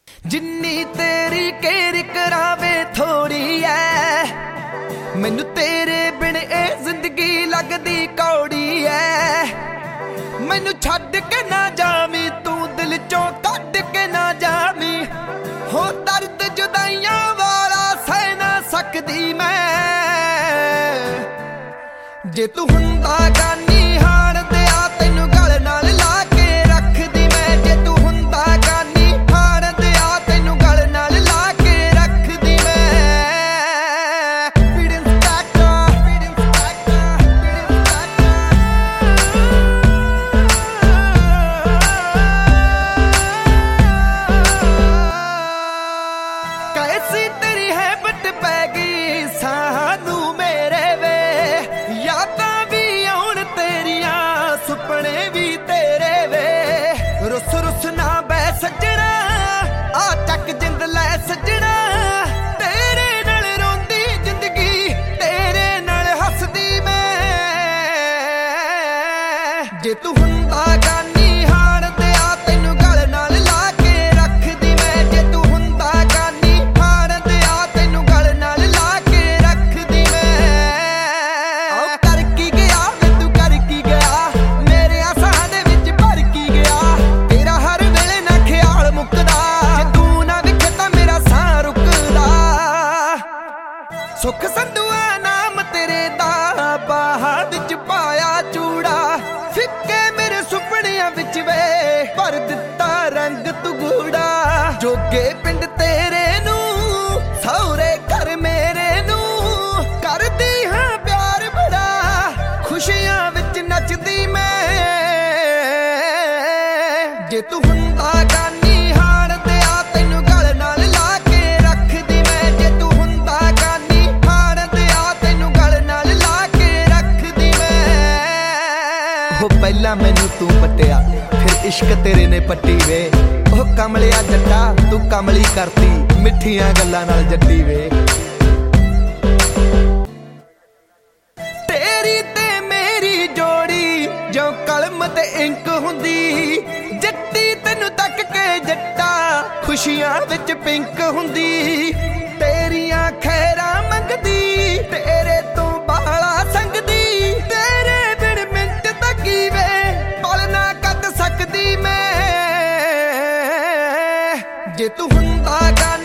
जिन्नी तेरी केर करावे थोड़ी है, मैनू तेरे बिन ए जिंदगी लगदी कौड़ी है। मैनू छड्ड के ना जावी तू दिल चों कढ के ना जावी, हो दर्द जुदाइयां वाला सह ना सकदी मैं। जे तू हुंदा गानी हाण दिया तैनू गल नाल ला के रखदी मैं। जे तू हुंदा गानी हाण दिया तैनू गल नाल ला के रखदी मैं। कैसी तेरी हैबत पै गई सानू मेरे वे, यादां भी आउण तेरियां सुपने भी तेरे वे। रुस रुस ना बै सजना आ चक जिंद लै सजना, तेरे नाल रोंदी जिंदगी तेरे नाल हसदी मैं। जे तू हुंदा गानी हाण दिया तैनू गल नाल ला के रखदी मैं। जे तू हुंदा गानी हाण दिया तैनू गल नाल ला के रखदी मैं। ओ कर की गया वे तू कर की गया, मेरे आसां दे विच भर की गया। तेरा हर वेले ना ख्याल मुकदा, जे तू ना विखे तां मेरा साह रुकदा। सुख संधुआ नाम तेरे दा बाहां विच पाया चूड़ा, फिक्के मेरे सुपनियां विच वे भर दिता रंग तू गूड़ा। जोगे पिंड तेरे नू सौरे घर मेरे नू करदी हां प्यार बड़ा, खुशियां विच नचदी मैं। जे तू हुंदा गानी हाण दिया तैनू गल नाल ला के रखदी मैं। जे तू हुंदा गानी हाण दिया तैनू गल नाल ला के रखदी मैं। हो पहला मैनू तू पटिया फिर इश्क तेरे ने पट्टी वे। ओ कमलिया जट्टा तू कमली करती मिठियां गल्लां नाल जड्डी वे। तेरी ते मेरी जोड़ी जो कलम ते इंक हुंदी, जट्टी तैनू तक के जट्टा खुशियां विच पिंक हुंदी। तेरियां खैरां मंगदी तेरे तो बाला संगदी, तेरे बिन मिंट तकी वे पल ना कट सकदी मैं। जे तू हुंदा गानी